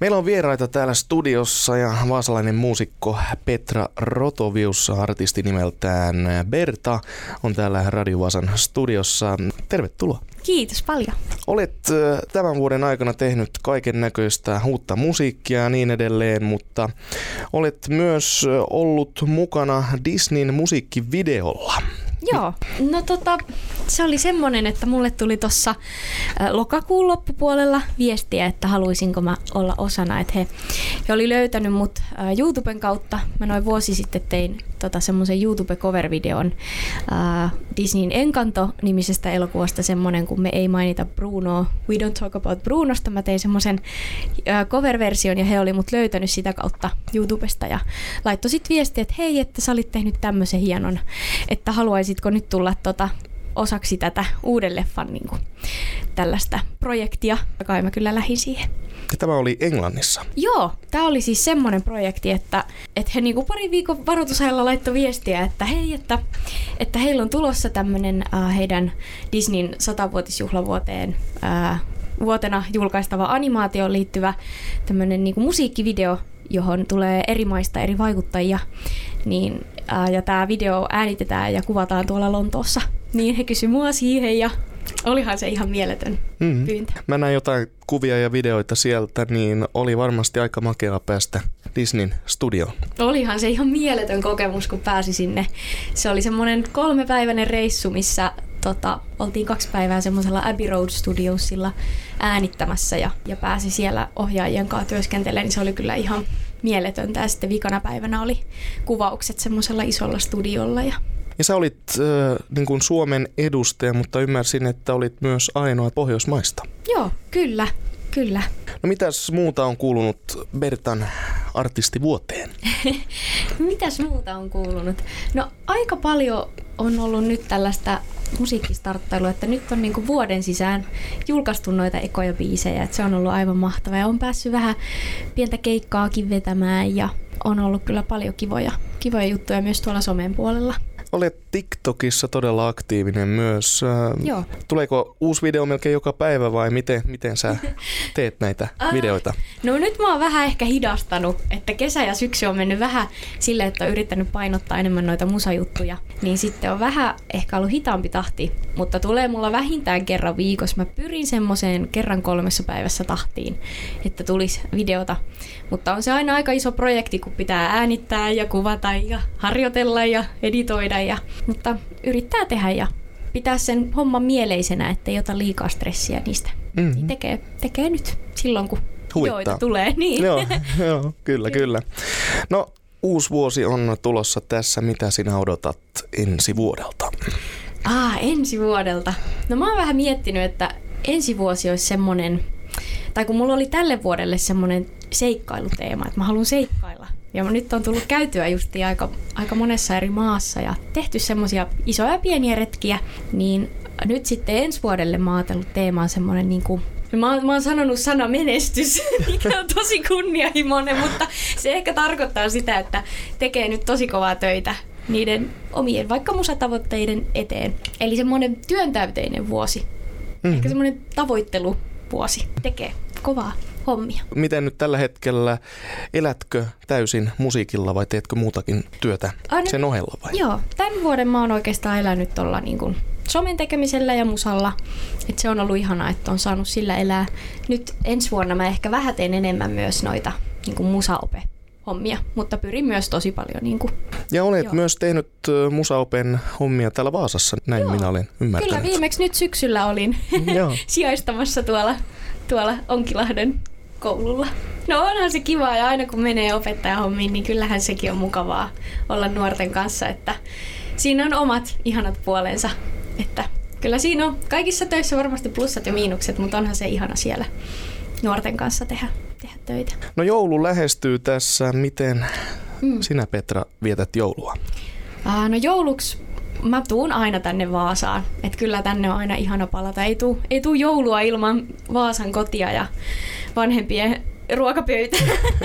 Meillä on vieraita täällä studiossa ja vaasalainen muusikko Petra Rotovius, artisti nimeltään Berta, on täällä Radio Vaasan studiossa. Tervetuloa. Kiitos paljon. Olet tämän vuoden aikana tehnyt kaiken näköistä uutta musiikkia ja niin edelleen, mutta olet myös ollut mukana Disneyn musiikkivideolla. Joo, no se oli semmoinen, että mulle tuli tuossa lokakuun loppupuolella viestiä, että haluaisinko mä olla osana, että he oli löytänyt mut YouTuben kautta. Mä noin vuosi sitten tein semmoisen YouTube-cover-videon Disneyn Encanto-nimisestä elokuvasta, semmoinen kun me ei mainita Brunoa, We Don't Talk About Brunosta. Mä tein semmoisen cover-version ja he oli mut löytänyt sitä kautta YouTubesta ja laittoi sit viestiä, että hei, että sä olit tehnyt tämmöisen hienon, että haluaisitko nyt tulla osaksi tätä uuden leffan niin kuin, tällaista projektia. Kai mä kyllä lähdin siihen. Ja tämä oli Englannissa? Joo, tämä oli siis semmoinen projekti, että he niin kuin parin viikon varoitusajalla laittoi viestiä, että hei, että heillä on tulossa tämmöinen heidän Disneyn 100-vuotisjuhlavuoteen vuotena julkaistava animaatioon liittyvä tämmöinen niin kuin musiikkivideo, johon tulee eri maista eri vaikuttajia, niin, ja tämä video äänitetään ja kuvataan tuolla Lontoossa. Niin he kysyi mua siihen ja olihan se ihan mieletön pyyntö. Mä näin jotain kuvia ja videoita sieltä, niin oli varmasti aika makeaa päästä Disneyn studioon. Olihan se ihan mieletön kokemus, kun pääsi sinne. Se oli semmoinen 3-päiväinen reissu, missä oltiin 2 päivää semmoisella Abbey Road Studiosilla äänittämässä ja pääsi siellä ohjaajien kanssa työskentelemään, niin se oli kyllä ihan mieletöntä. Ja sitten vikana päivänä oli kuvaukset semmoisella isolla studiolla. Ja sä olit niin kuin Suomen edustaja, mutta ymmärsin, että olit myös ainoa Pohjoismaista. Joo, kyllä. No mitäs muuta on kuulunut Bertan artistivuoteen? Mitäs muuta on kuulunut? No aika paljon on ollut nyt tällaista musiikkistarttailua, että nyt on niinku vuoden sisään julkaistu noita ekoja biisejä, että se on ollut aivan mahtavaa ja on päässyt vähän pientä keikkaakin vetämään ja on ollut kyllä paljon kivoja juttuja myös tuolla somen puolella. Olet TikTokissa todella aktiivinen myös. Joo. Tuleeko uusi video melkein joka päivä vai miten sä teet näitä videoita? No nyt mä oon vähän ehkä hidastanut, että kesä ja syksy on mennyt vähän silleen, että on yrittänyt painottaa enemmän noita musajuttuja. Niin sitten on vähän ehkä ollut hitaampi tahti, mutta tulee mulla vähintään kerran viikossa. Mä pyrin semmoiseen kerran 3 päivässä tahtiin, että tulisi videota. Mutta on se aina aika iso projekti, kun pitää äänittää ja kuvata ja harjoitella ja editoida. Mutta yrittää tehdä ja pitää sen homman mieleisenä, ettei ota liikaa stressiä niistä. Niin tekee nyt silloin, kun videoita tulee. Niin. Joo, kyllä. No, uusi vuosi on tulossa tässä. Mitä sinä odotat ensi vuodelta? Ensi vuodelta. No mä oon vähän miettinyt, että ensi vuosi olisi semmoinen, tai kun mulla oli tälle vuodelle semmoinen seikkailuteema, että mä haluan seikkailla. Ja nyt on tullut käytyä justiin aika monessa eri maassa ja tehty semmoisia isoja pieniä retkiä, niin nyt sitten ensi vuodelle mä oon ajatellut teemaan semmoinen niinku, mä oon sanonut sana menestys, mikä on tosi kunnianhimoinen, mutta se ehkä tarkoittaa sitä, että tekee nyt tosi kovaa töitä niiden omien vaikka musatavoitteiden eteen. Eli semmoinen työntäyteinen vuosi, ehkä semmoinen tavoitteluvuosi, tekee kovaa hommia. Miten nyt tällä hetkellä, elätkö täysin musiikilla vai teetkö muutakin työtä sen ohella vai? Joo, tämän vuoden mä oon oikeastaan elänyt tuolla niin kuin somen tekemisellä ja musalla. Et se on ollut ihanaa, että on saanut sillä elää. Nyt ensi vuonna mä ehkä vähän teen enemmän myös noita niin kuin musaope-hommia, mutta pyrin myös tosi paljon. Niin kuin, ja olet myös tehnyt musaopen hommia täällä Vaasassa, näin minä olen ymmärtänyt. Kyllä, viimeksi nyt syksyllä olin sijaistamassa tuolla Onkilahden koululla. No onhan se kiva ja aina kun menee opettajahommiin, niin kyllähän sekin on mukavaa olla nuorten kanssa, että siinä on omat ihanat puolensa, että kyllä siinä on kaikissa töissä varmasti plussat ja miinukset, mutta onhan se ihana siellä nuorten kanssa tehdä töitä. No joulu lähestyy tässä, miten sinä Petra vietät joulua? No jouluksi mä tuun aina tänne Vaasaan, että kyllä tänne on aina ihana palata. Ei tuu joulua ilman Vaasan kotia ja vanhempien ruokapöytä.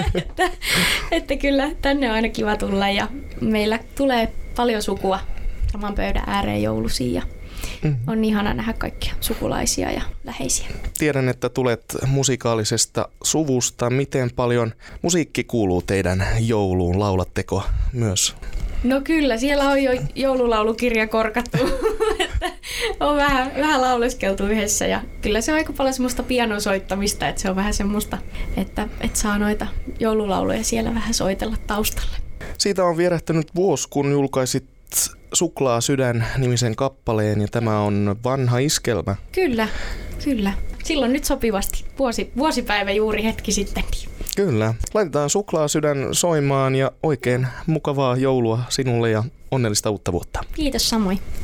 että kyllä tänne on aina kiva tulla ja meillä tulee paljon sukua saman pöydän ääreen joulusiin. On ihana nähdä kaikkia sukulaisia ja läheisiä. Tiedän, että tulet musikaalisesta suvusta. Miten paljon musiikki kuuluu teidän jouluun? Laulatteko myös? No kyllä, siellä on jo joululaulukirja korkattu, että on vähän lauleskeltu yhdessä ja kyllä se on aika paljon semmoista pianosoittamista, että se on vähän semmoista, että saa noita joululauluja siellä vähän soitella taustalle. Siitä on vierähtänyt vuosi, kun julkaisit Suklaa sydän-nimisen kappaleen ja tämä on vanha iskelmä. Kyllä. Silloin nyt sopivasti. Vuosipäivä juuri hetki sitten. Kyllä. Laitetaan Suklaa sydän soimaan ja oikein mukavaa joulua sinulle ja onnellista uutta vuotta. Kiitos samoin.